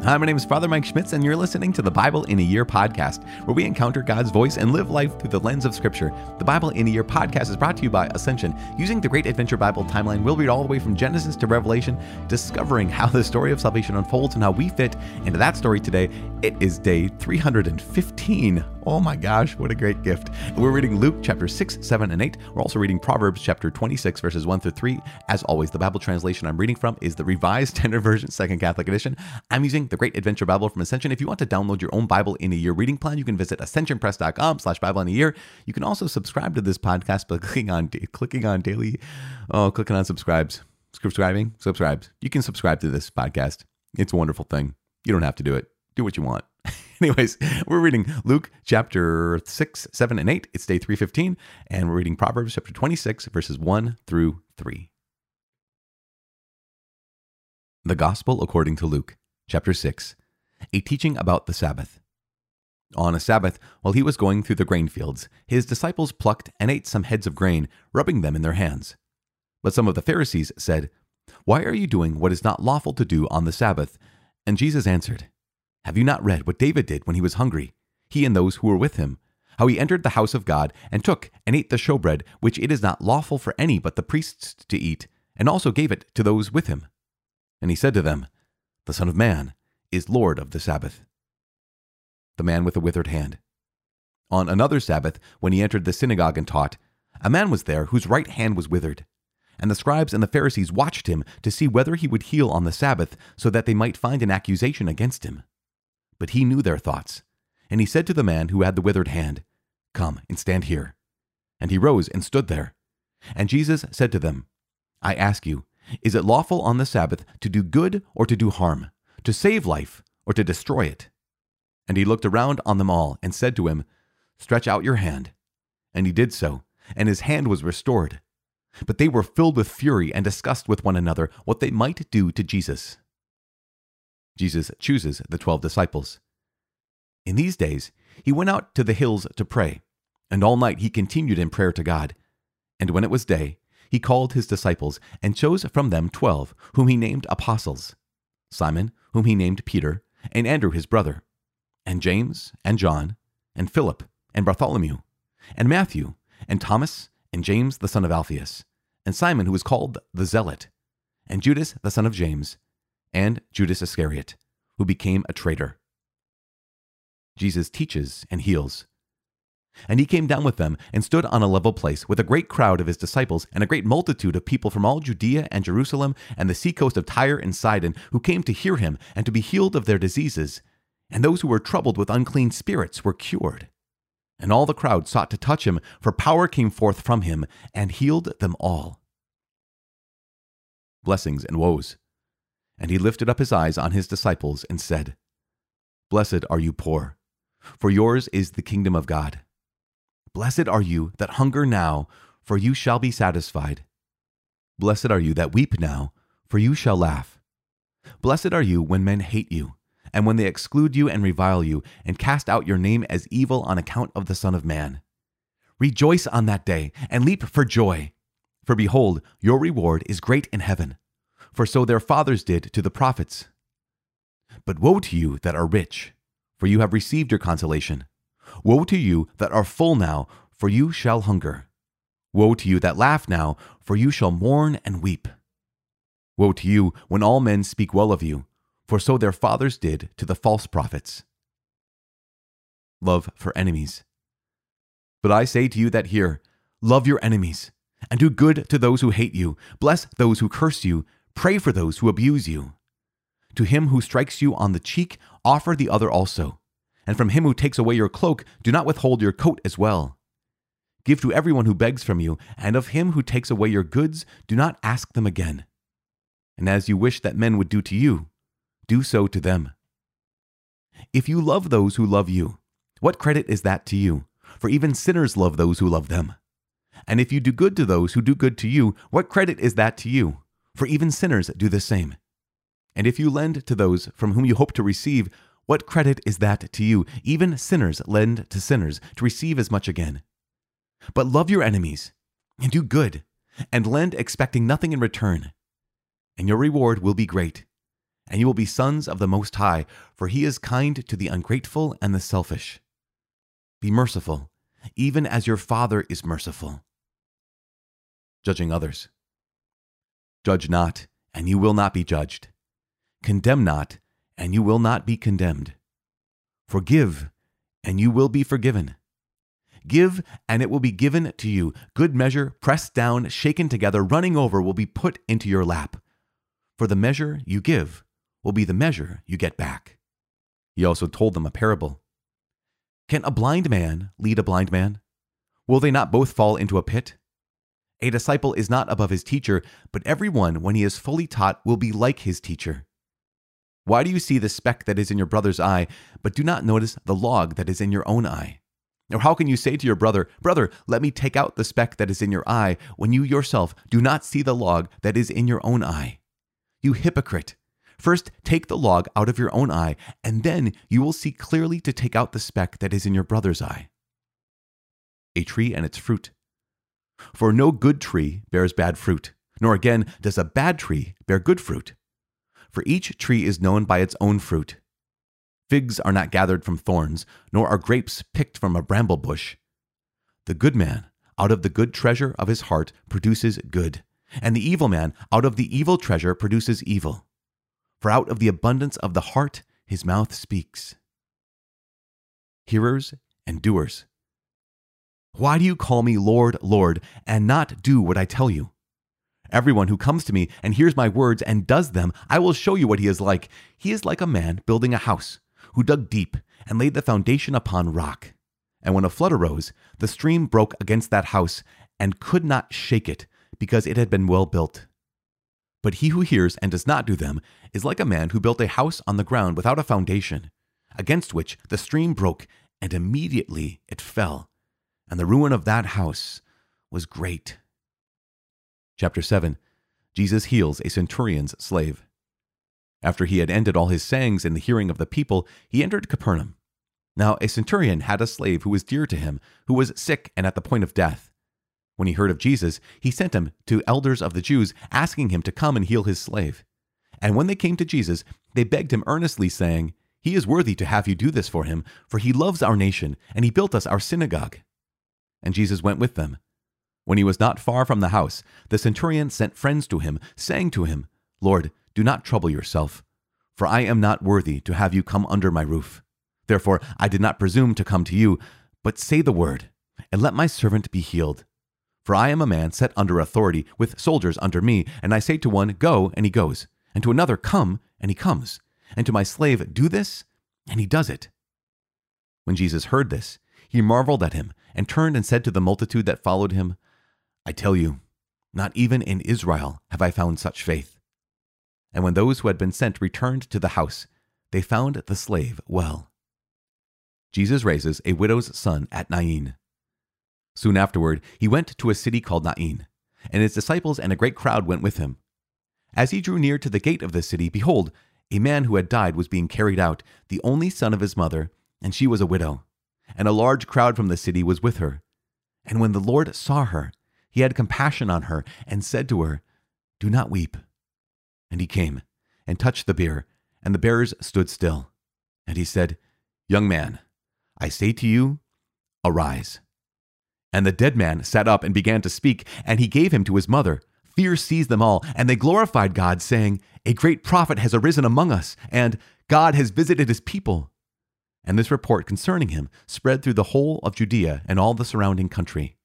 Hi, my name is Father Mike Schmitz, and you're listening to the Bible in a Year podcast, where we encounter God's voice and live life through the lens of Scripture. The Bible in a Year podcast is brought to you by Ascension. Using the Great Adventure Bible timeline, we'll read all the way from Genesis to Revelation, discovering how the story of salvation unfolds and how we fit into that story today. It is day 315. Oh my gosh, what a great gift. We're reading Luke chapter 6, 7, and 8. We're also reading Proverbs chapter 26, verses 1 through 3. As always, the Bible translation I'm reading from is the Revised Standard Version, Second Catholic Edition. I'm using the Great Adventure Bible from Ascension. If you want to download your own Bible in a Year reading plan, you can visit ascensionpress.com/Bible in a Year. You can also subscribe to this podcast by clicking on subscribe. You can subscribe to this podcast. It's a wonderful thing. You don't have to do it. Do what you want. Anyways, we're reading Luke chapter 6, 7, and 8. It's day 315, and we're reading Proverbs chapter 26, verses 1 through 3. The Gospel according to Luke, chapter 6, a teaching about the Sabbath. On a Sabbath, while he was going through the grain fields, his disciples plucked and ate some heads of grain, rubbing them in their hands. But some of the Pharisees said, "Why are you doing what is not lawful to do on the Sabbath?" And Jesus answered, "Have you not read what David did when he was hungry, he and those who were with him, how he entered the house of God and took and ate the showbread, which it is not lawful for any but the priests to eat, and also gave it to those with him? And he said to them, The Son of Man is Lord of the Sabbath." The man with the withered hand. On another Sabbath, when he entered the synagogue and taught, a man was there whose right hand was withered. And the scribes and the Pharisees watched him to see whether he would heal on the Sabbath, so that they might find an accusation against him. But he knew their thoughts. And he said to the man who had the withered hand, "Come and stand here." And he rose and stood there. And Jesus said to them, "I ask you, is it lawful on the Sabbath to do good or to do harm, to save life or to destroy it?" And he looked around on them all and said to him, "Stretch out your hand." And he did so, and his hand was restored. But they were filled with fury and discussed with one another what they might do to Jesus. Jesus chooses the 12 disciples. In these days, he went out to the hills to pray, and all night he continued in prayer to God. And when it was day, he called his disciples and chose from them 12, whom he named apostles: Simon, whom he named Peter, and Andrew his brother, and James, and John, and Philip, and Bartholomew, and Matthew, and Thomas, and James the son of Alphaeus, and Simon who was called the Zealot, and Judas the son of James, and Judas Iscariot, who became a traitor. Jesus teaches and heals. And he came down with them and stood on a level place with a great crowd of his disciples and a great multitude of people from all Judea and Jerusalem and the seacoast of Tyre and Sidon, who came to hear him and to be healed of their diseases. And those who were troubled with unclean spirits were cured. And all the crowd sought to touch him, for power came forth from him and healed them all. Blessings and woes. And he lifted up his eyes on his disciples and said, "Blessed are you poor, for yours is the kingdom of God. Blessed are you that hunger now, for you shall be satisfied. Blessed are you that weep now, for you shall laugh. Blessed are you when men hate you, and when they exclude you and revile you, and cast out your name as evil on account of the Son of Man. Rejoice on that day, and leap for joy. For behold, your reward is great in heaven. For so their fathers did to the prophets. But woe to you that are rich, for you have received your consolation. Woe to you that are full now, for you shall hunger. Woe to you that laugh now, for you shall mourn and weep. Woe to you when all men speak well of you, for so their fathers did to the false prophets. Love for enemies. But I say to you that hear, love your enemies, and do good to those who hate you, bless those who curse you, pray for those who abuse you. To him who strikes you on the cheek, offer the other also. And from him who takes away your cloak, do not withhold your coat as well. Give to everyone who begs from you, and of him who takes away your goods, do not ask them again. And as you wish that men would do to you, do so to them. If you love those who love you, what credit is that to you? For even sinners love those who love them. And if you do good to those who do good to you, what credit is that to you? For even sinners do the same. And if you lend to those from whom you hope to receive, what credit is that to you? Even sinners lend to sinners to receive as much again. But love your enemies, and do good, and lend expecting nothing in return. And your reward will be great, and you will be sons of the Most High, for he is kind to the ungrateful and the selfish. Be merciful, even as your Father is merciful. Judging others. Judge not, and you will not be judged. Condemn not, and you will not be condemned. Forgive, and you will be forgiven. Give, and it will be given to you. Good measure, pressed down, shaken together, running over, will be put into your lap. For the measure you give will be the measure you get back. He also told them a parable. Can a blind man lead a blind man? Will they not both fall into a pit? A disciple is not above his teacher, but everyone, when he is fully taught, will be like his teacher. Why do you see the speck that is in your brother's eye, but do not notice the log that is in your own eye? Or how can you say to your brother, Brother, let me take out the speck that is in your eye, when you yourself do not see the log that is in your own eye? You hypocrite! First take the log out of your own eye, and then you will see clearly to take out the speck that is in your brother's eye. A tree and its fruit. For no good tree bears bad fruit, nor again does a bad tree bear good fruit. For each tree is known by its own fruit. Figs are not gathered from thorns, nor are grapes picked from a bramble bush. The good man, out of the good treasure of his heart, produces good, and the evil man, out of the evil treasure, produces evil. For out of the abundance of the heart, his mouth speaks. Hearers and doers. Why do you call me Lord, Lord, and not do what I tell you? Everyone who comes to me and hears my words and does them, I will show you what he is like. He is like a man building a house, who dug deep and laid the foundation upon rock. And when a flood arose, the stream broke against that house and could not shake it, because it had been well built. But he who hears and does not do them is like a man who built a house on the ground without a foundation, against which the stream broke, and immediately it fell, and the ruin of that house was great. Chapter 7. Jesus heals a centurion's slave. After he had ended all his sayings in the hearing of the people, he entered Capernaum. Now a centurion had a slave who was dear to him, who was sick and at the point of death. When he heard of Jesus, he sent him to elders of the Jews, asking him to come and heal his slave. And when they came to Jesus, they begged him earnestly, saying, He is worthy to have you do this for him, for he loves our nation, and he built us our synagogue. And Jesus went with them. When he was not far from the house, the centurion sent friends to him, saying to him, Lord, do not trouble yourself, for I am not worthy to have you come under my roof. Therefore I did not presume to come to you, but say the word, and let my servant be healed. For I am a man set under authority, with soldiers under me, and I say to one, Go, and he goes, and to another, Come, and he comes, and to my slave, Do this, and he does it. When Jesus heard this, he marveled at him, and turned and said to the multitude that followed him, I tell you, not even in Israel have I found such faith. And when those who had been sent returned to the house, they found the slave well. Jesus raises a widow's son at Nain. Soon afterward, he went to a city called Nain, and his disciples and a great crowd went with him. As he drew near to the gate of the city, behold, a man who had died was being carried out, the only son of his mother, and she was a widow. And a large crowd from the city was with her. And when the Lord saw her, he had compassion on her, and said to her, Do not weep. And he came, and touched the bier, and the bearers stood still. And he said, Young man, I say to you, arise. And the dead man sat up and began to speak, and he gave him to his mother. Fear seized them all, and they glorified God, saying, A great prophet has arisen among us, and God has visited his people. And this report concerning him spread through the whole of Judea and all the surrounding country.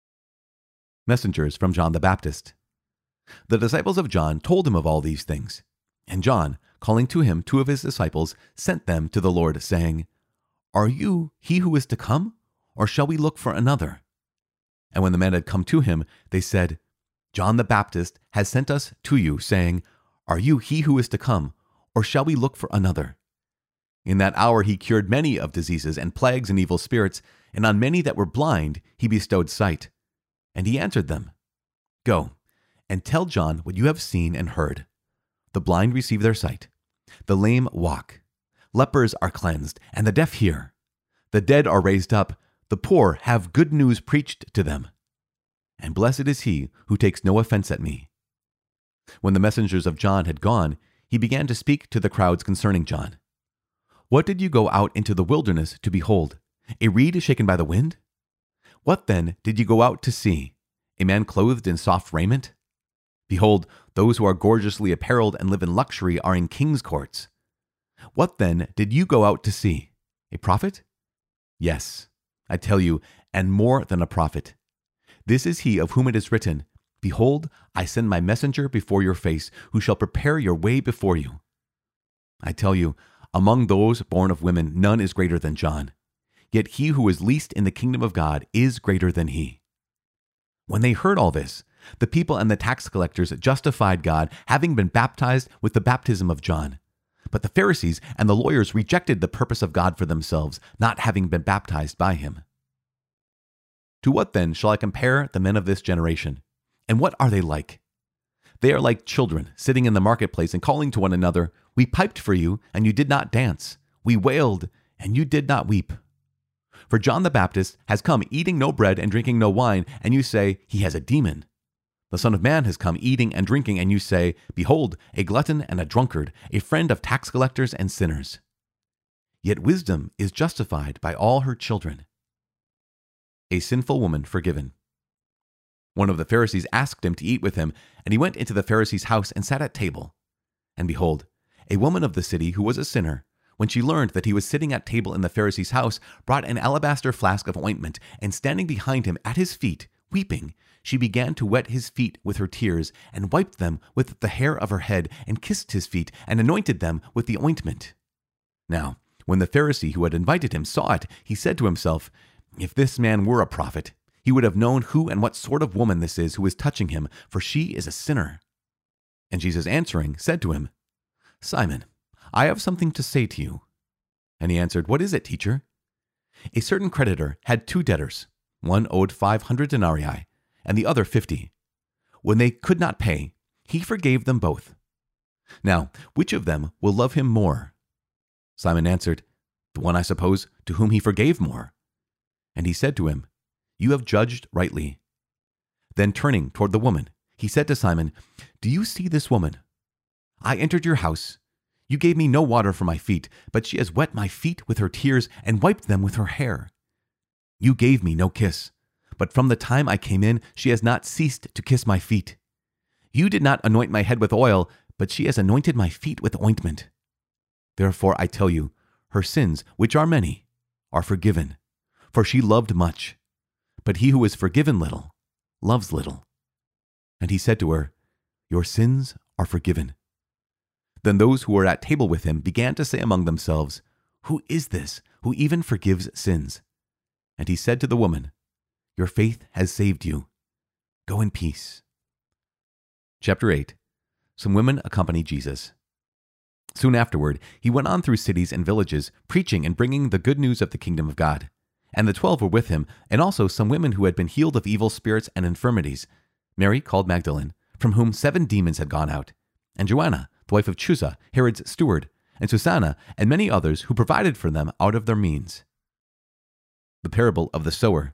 Messengers from John the Baptist. The disciples of John told him of all these things. And John, calling to him 2 of his disciples, sent them to the Lord, saying, Are you he who is to come, or shall we look for another? And when the men had come to him, they said, John the Baptist has sent us to you, saying, Are you he who is to come, or shall we look for another? In that hour he cured many of diseases and plagues and evil spirits, and on many that were blind he bestowed sight. And he answered them, Go, and tell John what you have seen and heard. The blind receive their sight, the lame walk, lepers are cleansed, and the deaf hear. The dead are raised up, the poor have good news preached to them. And blessed is he who takes no offense at me. When the messengers of John had gone, he began to speak to the crowds concerning John. What did you go out into the wilderness to behold? A reed shaken by the wind? What then did you go out to see? A man clothed in soft raiment? Behold, those who are gorgeously apparelled and live in luxury are in king's courts. What then did you go out to see? A prophet? Yes, I tell you, and more than a prophet. This is he of whom it is written, Behold, I send my messenger before your face, who shall prepare your way before you. I tell you, among those born of women, none is greater than John. Yet he who is least in the kingdom of God is greater than he. When they heard all this, the people and the tax collectors justified God, having been baptized with the baptism of John. But the Pharisees and the lawyers rejected the purpose of God for themselves, not having been baptized by him. To what then shall I compare the men of this generation? And what are they like? They are like children sitting in the marketplace and calling to one another, We piped for you, and you did not dance. We wailed, and you did not weep. For John the Baptist has come eating no bread and drinking no wine, and you say, He has a demon. The Son of Man has come eating and drinking, and you say, Behold, a glutton and a drunkard, a friend of tax collectors and sinners. Yet wisdom is justified by all her children. A sinful woman forgiven. One of the Pharisees asked him to eat with him, and he went into the Pharisee's house and sat at table. And behold, a woman of the city who was a sinner, when she learned that he was sitting at table in the Pharisee's house, brought an alabaster flask of ointment, and standing behind him at his feet, weeping, she began to wet his feet with her tears, and wiped them with the hair of her head, and kissed his feet, and anointed them with the ointment. Now, when the Pharisee who had invited him saw it, he said to himself, If this man were a prophet, he would have known who and what sort of woman this is who is touching him, for she is a sinner. And Jesus answering said to him, Simon, I have something to say to you. And he answered, What is it, teacher? A certain creditor had 2 debtors. One owed 500 denarii, and the other 50. When they could not pay, he forgave them both. Now, which of them will love him more? Simon answered, The one, I suppose, to whom he forgave more. And he said to him, You have judged rightly. Then turning toward the woman, he said to Simon, Do you see this woman? I entered your house. You gave me no water for my feet, but she has wet my feet with her tears and wiped them with her hair. You gave me no kiss, but from the time I came in, she has not ceased to kiss my feet. You did not anoint my head with oil, but she has anointed my feet with ointment. Therefore I tell you, her sins, which are many, are forgiven, for she loved much. But he who is forgiven little, loves little. And he said to her, Your sins are forgiven. Then those who were at table with him began to say among themselves, Who is this who even forgives sins? And he said to the woman, Your faith has saved you. Go in peace. Chapter 8. Some women accompany Jesus. Soon afterward, he went on through cities and villages, preaching and bringing the good news of the kingdom of God. And the 12 were with him, and also some women who had been healed of evil spirits and infirmities. Mary called Magdalene, from whom 7 demons had gone out, and Joanna, the wife of Chuza, Herod's steward, and Susanna, and many others who provided for them out of their means. The parable of the sower.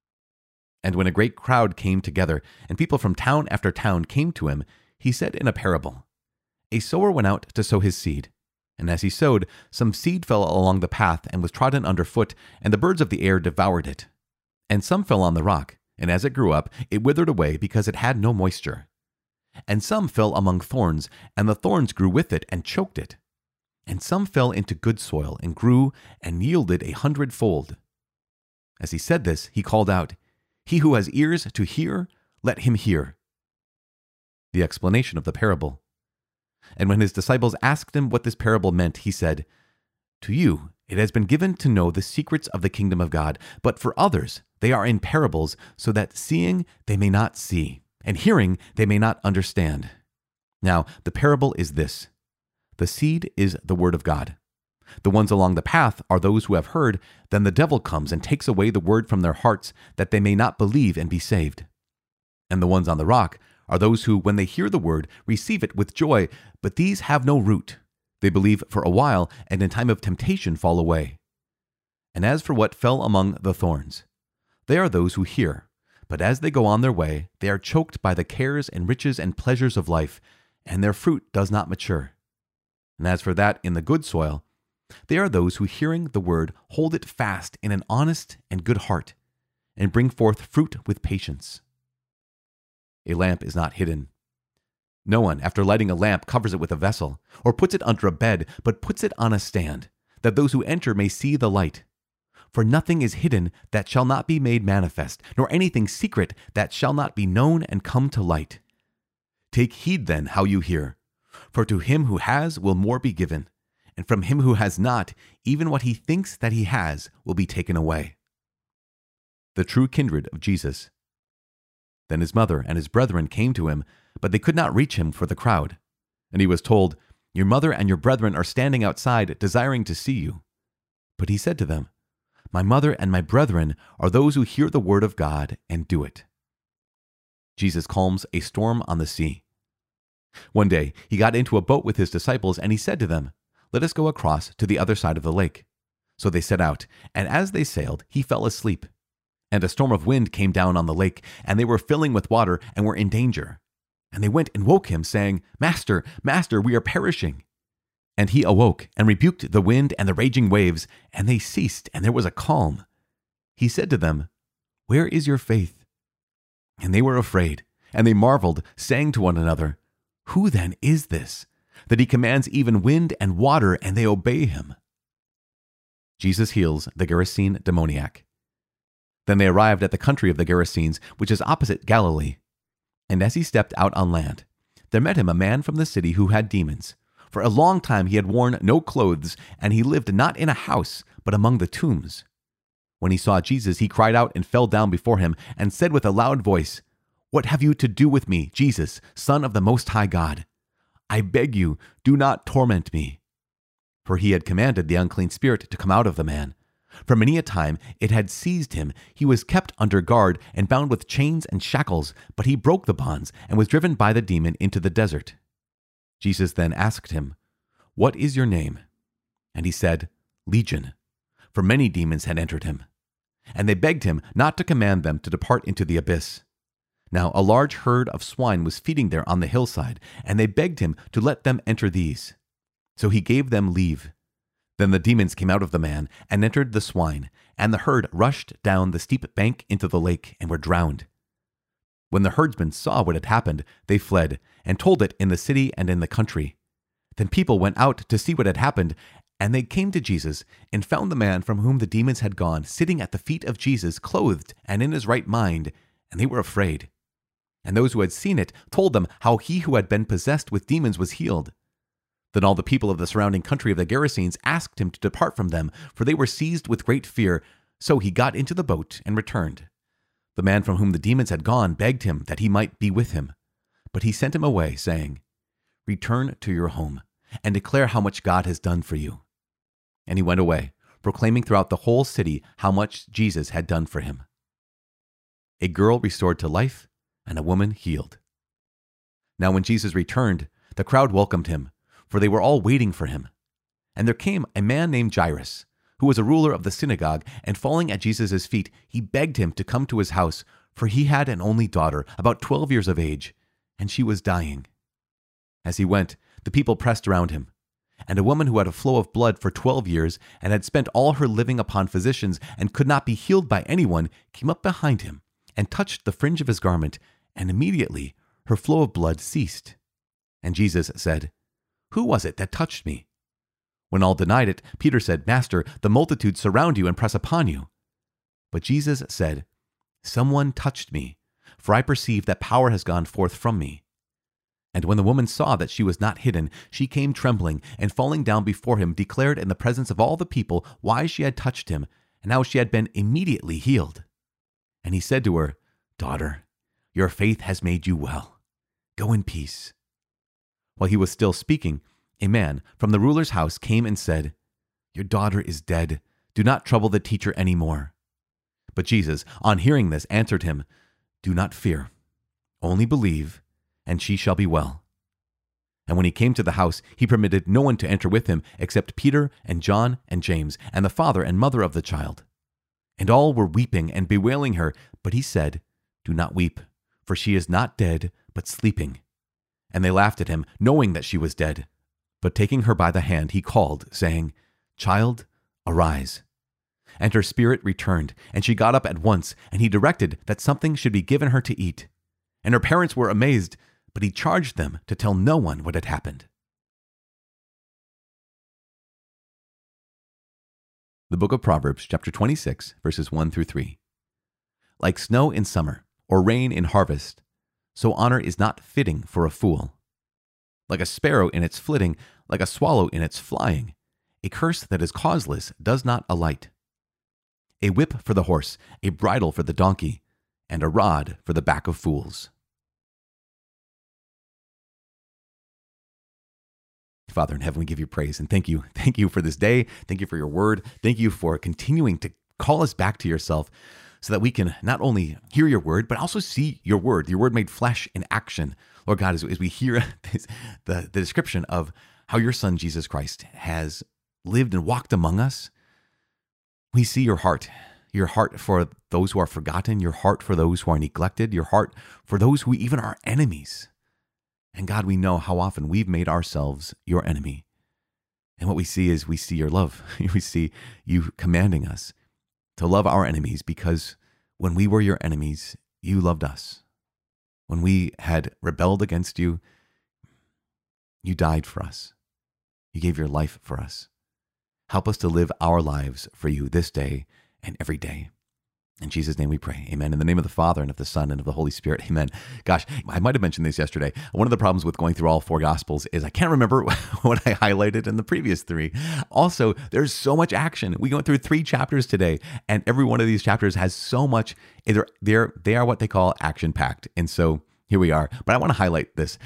And when a great crowd came together, and people from town after town came to him, he said in a parable, A sower went out to sow his seed. And as he sowed, some seed fell along the path and was trodden underfoot, and the birds of the air devoured it. And some fell on the rock, and as it grew up, it withered away because it had no moisture. And some fell among thorns, and the thorns grew with it and choked it. And some fell into good soil and grew and yielded 100-fold. As he said this, he called out, He who has ears to hear, let him hear. The explanation of the parable. And when his disciples asked him what this parable meant, he said, To you it has been given to know the secrets of the kingdom of God, but for others they are in parables, so that seeing they may not see, and hearing they may not understand. Now, the parable is this. The seed is the word of God. The ones along the path are those who have heard, then the devil comes and takes away the word from their hearts, that they may not believe and be saved. And the ones on the rock are those who, when they hear the word, receive it with joy, but these have no root. They believe for a while, and in time of temptation fall away. And as for what fell among the thorns, they are those who hear, but as they go on their way, they are choked by the cares and riches and pleasures of life, and their fruit does not mature. And as for that in the good soil, they are those who, hearing the word, hold it fast in an honest and good heart, and bring forth fruit with patience. A lamp is not hidden. No one, after lighting a lamp, covers it with a vessel, or puts it under a bed, but puts it on a stand, that those who enter may see the light. For nothing is hidden that shall not be made manifest, nor anything secret that shall not be known and come to light. Take heed then how you hear. For to him who has will more be given, and from him who has not, even what he thinks that he has will be taken away. The true kindred of Jesus. Then his mother and his brethren came to him, but they could not reach him for the crowd. And he was told, Your mother and your brethren are standing outside, desiring to see you. But he said to them, My mother and my brethren are those who hear the word of God and do it. Jesus calms a storm on the sea. One day he got into a boat with his disciples, and he said to them, Let us go across to the other side of the lake. So they set out, and as they sailed, he fell asleep. And a storm of wind came down on the lake, and they were filling with water and were in danger. And they went and woke him, saying, Master, Master, we are perishing. And he awoke and rebuked the wind and the raging waves, and they ceased, and there was a calm. He said to them, Where is your faith? And they were afraid, and they marveled, saying to one another, Who then is this, that he commands even wind and water, and they obey him? Jesus heals the Gerasene demoniac. Then they arrived at the country of the Gerasenes, which is opposite Galilee. And as he stepped out on land, there met him a man from the city who had demons. For a long time he had worn no clothes, and he lived not in a house, but among the tombs. When he saw Jesus, he cried out and fell down before him, and said with a loud voice, What have you to do with me, Jesus, Son of the Most High God? I beg you, do not torment me. For he had commanded the unclean spirit to come out of the man. For many a time it had seized him. He was kept under guard and bound with chains and shackles, but he broke the bonds and was driven by the demon into the desert. Jesus then asked him, What is your name? And he said, Legion, for many demons had entered him. And they begged him not to command them to depart into the abyss. Now a large herd of swine was feeding there on the hillside, and they begged him to let them enter these. So he gave them leave. Then the demons came out of the man and entered the swine, and the herd rushed down the steep bank into the lake and were drowned. When the herdsmen saw what had happened, they fled and told it in the city and in the country. Then people went out to see what had happened, and they came to Jesus and found the man from whom the demons had gone sitting at the feet of Jesus, clothed and in his right mind, and they were afraid. And those who had seen it told them how he who had been possessed with demons was healed. Then all the people of the surrounding country of the Gerasenes asked him to depart from them, for they were seized with great fear. So he got into the boat and returned. The man from whom the demons had gone begged him that he might be with him. But he sent him away, saying, Return to your home, and declare how much God has done for you. And he went away, proclaiming throughout the whole city how much Jesus had done for him. A girl restored to life, and a woman healed. Now when Jesus returned, the crowd welcomed him, for they were all waiting for him. And there came a man named Jairus, who was a ruler of the synagogue, and falling at Jesus' feet, he begged him to come to his house, for he had an only daughter, about 12 years of age, and she was dying. As he went, the people pressed around him. And a woman who had a flow of blood for 12 years, and had spent all her living upon physicians, and could not be healed by anyone, came up behind him, and touched the fringe of his garment, and immediately her flow of blood ceased. And Jesus said, Who was it that touched me? When all denied it, Peter said, Master, the multitude surround you and press upon you. But Jesus said, Someone touched me, for I perceive that power has gone forth from me. And when the woman saw that she was not hidden, she came trembling, and falling down before him, declared in the presence of all the people why she had touched him, and how she had been immediately healed. And he said to her, Daughter, your faith has made you well. Go in peace. While he was still speaking, a man from the ruler's house came and said, Your daughter is dead. Do not trouble the teacher any more. But Jesus, on hearing this, answered him, Do not fear. Only believe, and she shall be well. And when he came to the house, he permitted no one to enter with him except Peter and John and James, and the father and mother of the child. And all were weeping and bewailing her, but he said, Do not weep, for she is not dead, but sleeping. And they laughed at him, knowing that she was dead. But taking her by the hand, he called, saying, "Child, arise." And her spirit returned, and she got up at once, and he directed that something should be given her to eat. And her parents were amazed, but he charged them to tell no one what had happened. The book of Proverbs, chapter 26, verses 1 through 3. Like snow in summer, or rain in harvest, so honor is not fitting for a fool. Like a sparrow in its flitting, like a swallow in its flying, a curse that is causeless does not alight. A whip for the horse, a bridle for the donkey, and a rod for the back of fools. Father in heaven, we give you praise and thank you. Thank you for this day. Thank you for your word. Thank you for continuing to call us back to yourself so that we can not only hear your word, but also see your word made flesh in action. Lord God, as we hear the description of how your son, Jesus Christ, has lived and walked among us, we see your heart for those who are forgotten, your heart for those who are neglected, your heart for those who even are enemies. And God, we know how often we've made ourselves your enemy. And what we see is we see your love. We see you commanding us to love our enemies because when we were your enemies, you loved us. When we had rebelled against you, you died for us. You gave your life for us. Help us to live our lives for you this day and every day. In Jesus' name we pray. Amen. In the name of the Father, and of the Son, and of the Holy Spirit. Amen. Gosh, I might have mentioned this yesterday. One of the problems with going through all four Gospels is I can't remember what I highlighted in the previous three. Also, there's so much action. We went through 3 chapters today, and every one of these chapters has so much. They are what they call action-packed. And so here we are. But I want to highlight this.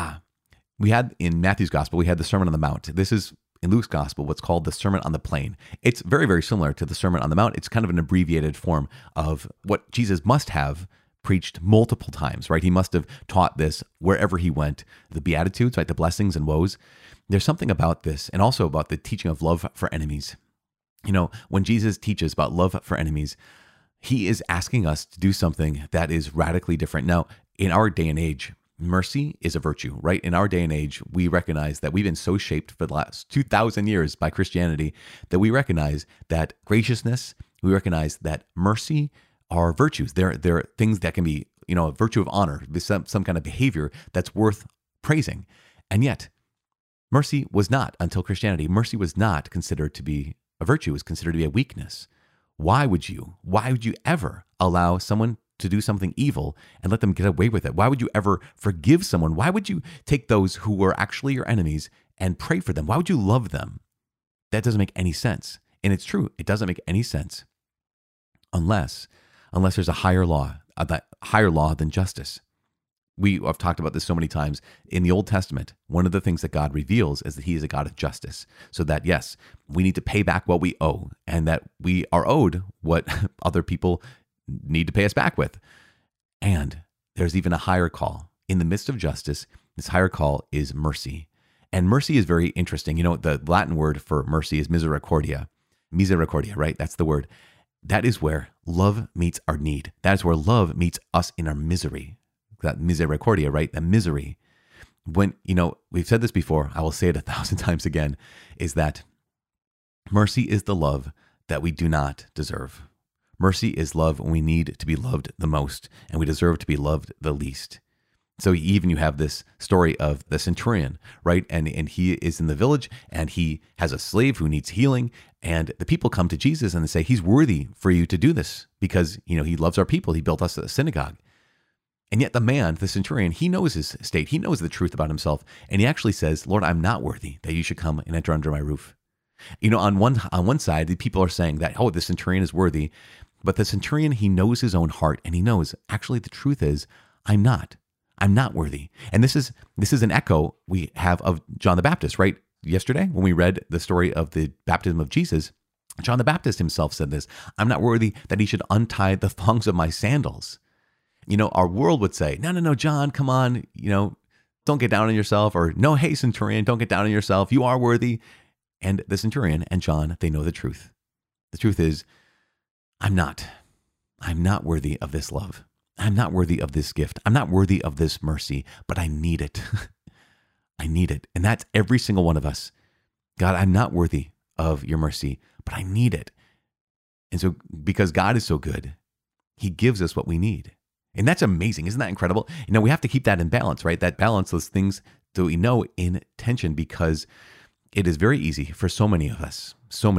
We had in Matthew's Gospel, we had the Sermon on the Mount. This is in Luke's Gospel, what's called the Sermon on the Plain. It's very, very similar to the Sermon on the Mount. It's kind of an abbreviated form of what Jesus must have preached multiple times, right? He must have taught this wherever he went. The Beatitudes, right? The blessings and woes. There's something about this, and also about the teaching of love for enemies. You know, when Jesus teaches about love for enemies, he is asking us to do something that is radically different. Now, in our day and age, mercy is a virtue, right? In our day and age, we recognize that we've been so shaped for the last 2,000 years by Christianity that we recognize that graciousness, we recognize that mercy are virtues. They're things that can be, a virtue of honor, some kind of behavior that's worth praising. And yet, mercy was not, until Christianity, mercy was not considered to be a virtue. It was considered to be a weakness. Why would you ever allow someone to do something evil and let them get away with it? Why would you ever forgive someone? Why would you take those who were actually your enemies and pray for them? Why would you love them? That doesn't make any sense. And it's true. It doesn't make any sense unless there's a higher law than justice. We have talked about this so many times. In the Old Testament, one of the things that God reveals is that he is a God of justice. So that, yes, we need to pay back what we owe, and that we are owed what other people need to pay us back with. And there's even a higher call. In the midst of justice, this higher call is mercy. And mercy is very interesting. The Latin word for mercy is misericordia. Misericordia, right? That's the word. That is where love meets our need. That is where love meets us in our misery. That misericordia, right? The misery. When, we've said this before, I will say it 1,000 times again, is that mercy is the love that we do not deserve. Mercy is love when we need to be loved the most, and we deserve to be loved the least. So even you have this story of the centurion, right? And he is in the village, and he has a slave who needs healing, and the people come to Jesus and they say, he's worthy for you to do this because, he loves our people. He built us a synagogue. And yet the man, the centurion, he knows his state. He knows the truth about himself. And he actually says, Lord, I'm not worthy that you should come and enter under my roof. On one side, the people are saying that, the centurion is worthy. But the centurion, he knows his own heart, and he knows, actually, the truth is, I'm not worthy. And this is an echo we have of John the Baptist, right? Yesterday, when we read the story of the baptism of Jesus, John the Baptist himself said this, I'm not worthy that he should untie the thongs of my sandals. Our world would say, no, John, come on, don't get down on yourself, or no, hey, centurion, don't get down on yourself. You are worthy. And the centurion and John, they know the truth. The truth is, I'm not worthy of this love. I'm not worthy of this gift. I'm not worthy of this mercy, but I need it. I need it. And that's every single one of us. God, I'm not worthy of your mercy, but I need it. And so because God is so good, he gives us what we need. And that's amazing. Isn't that incredible? We have to keep that in balance, right? That balance, those things that we know in tension, because it is very easy for so many of us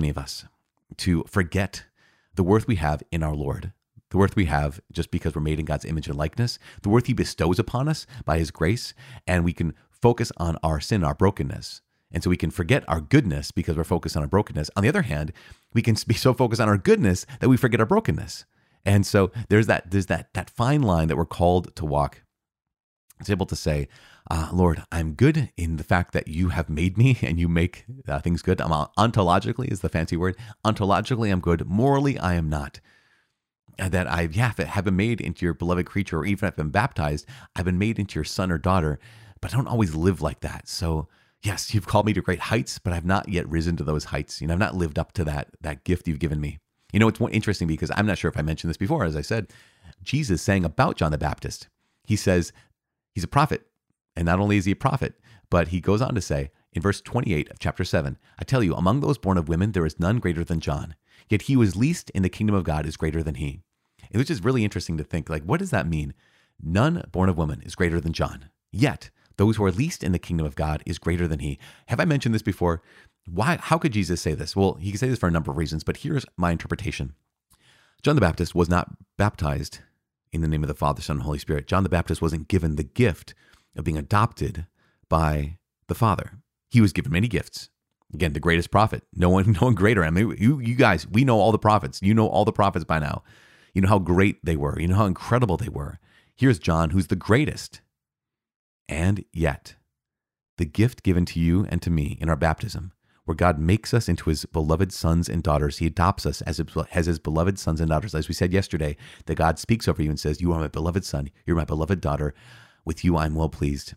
to forget the worth we have in our Lord, the worth we have just because we're made in God's image and likeness, the worth he bestows upon us by his grace, and we can focus on our sin, our brokenness. And so we can forget our goodness because we're focused on our brokenness. On the other hand, we can be so focused on our goodness that we forget our brokenness. And so there's that fine line that we're called to walk. It's able to say, Lord, I'm good in the fact that you have made me and you make things good. Ontologically is the fancy word. Ontologically, I'm good. Morally, I am not. That I have been made into your beloved creature, or even if I've been baptized, I've been made into your son or daughter, but I don't always live like that. So yes, you've called me to great heights, but I've not yet risen to those heights. I've not lived up to that gift you've given me. It's interesting because I'm not sure if I mentioned this before. As I said, Jesus saying about John the Baptist, he says he's a prophet. And not only is he a prophet, but he goes on to say in verse 28 of chapter 7, I tell you, among those born of women, there is none greater than John. Yet he who is least in the kingdom of God is greater than he. And which is really interesting to think, what does that mean? None born of woman is greater than John. Yet those who are least in the kingdom of God is greater than he. Have I mentioned this before? Why? How could Jesus say this? Well, he can say this for a number of reasons, but here's my interpretation. John the Baptist was not baptized in the name of the Father, Son, and Holy Spirit. John the Baptist wasn't given the gift of being adopted by the Father. He was given many gifts. Again, the greatest prophet. No one greater. I mean, you guys, we know all the prophets. You know all the prophets by now. You know how great they were. You know how incredible they were. Here's John, who's the greatest. And yet, the gift given to you and to me in our baptism, where God makes us into his beloved sons and daughters. He adopts us as his beloved sons and daughters. As we said yesterday, that God speaks over you and says, you are my beloved son. You're my beloved daughter. With you, I'm well pleased.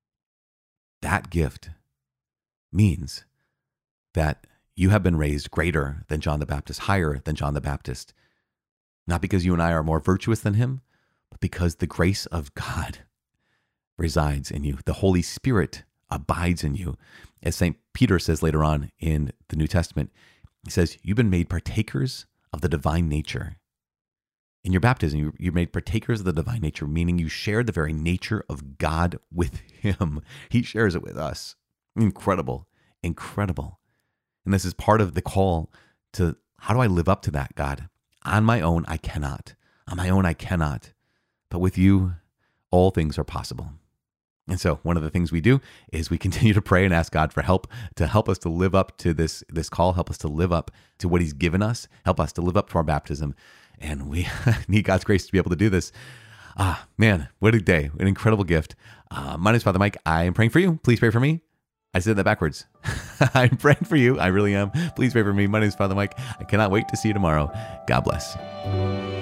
That gift means that you have been raised greater than John the Baptist, higher than John the Baptist. Not because you and I are more virtuous than him, but because the grace of God resides in you. The Holy Spirit abides in you. As St. Peter says later on in the New Testament, he says, you've been made partakers of the divine nature. In your baptism, you're made partakers of the divine nature, meaning you share the very nature of God with him. He shares it with us. Incredible, incredible. And this is part of the call to, how do I live up to that, God? On my own, I cannot. On my own, I cannot. But with you, all things are possible. And so one of the things we do is we continue to pray and ask God for help to help us to live up to this call, help us to live up to what he's given us, help us to live up to our baptism. And we need God's grace to be able to do this. Man, what a day. An incredible gift. My name is Father Mike. I am praying for you. Please pray for me. I said that backwards. I'm praying for you. I really am. Please pray for me. My name is Father Mike. I cannot wait to see you tomorrow. God bless.